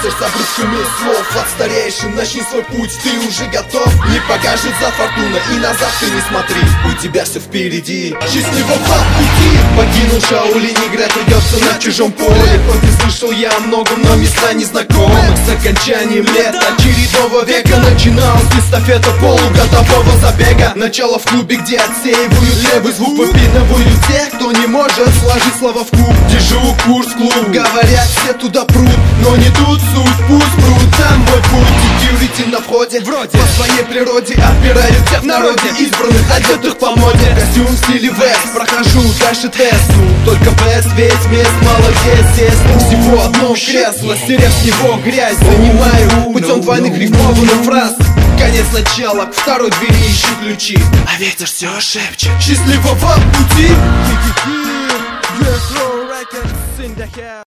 Ветер с обрывками слов, отстареешь и начни свой путь. Ты уже готов, не покажет за фортуна, и назад ты не смотри, у тебя все впереди. Счастливого пути, покинул Шаолинь, играть придется на чужом поле. Хоть и слышал я о многом, но места незнакомы. С окончанием лета очередного века начиналась эстафета полугодового забега. Начало в клубе, где отсеивают левый звук, выпинывают тех, кто не может сложить слова в куб. Держу курс в клуб, говорят, все туда прут, но не тут суть, пусть прут, там мой путь. Security на входе, вроде по своей природе отбирают тех в народе, избранных, одетых по моде. Костюм в стиле вест, прохожу дальше тест. Только бест, весь мест мало здесь есть. Всего одно кресло, стерев с него грязь, занимаю путем двойных рифмованных фраз. Конец начала, к второй двери ищу ключи, а ветер все шепчет: счастливого пути!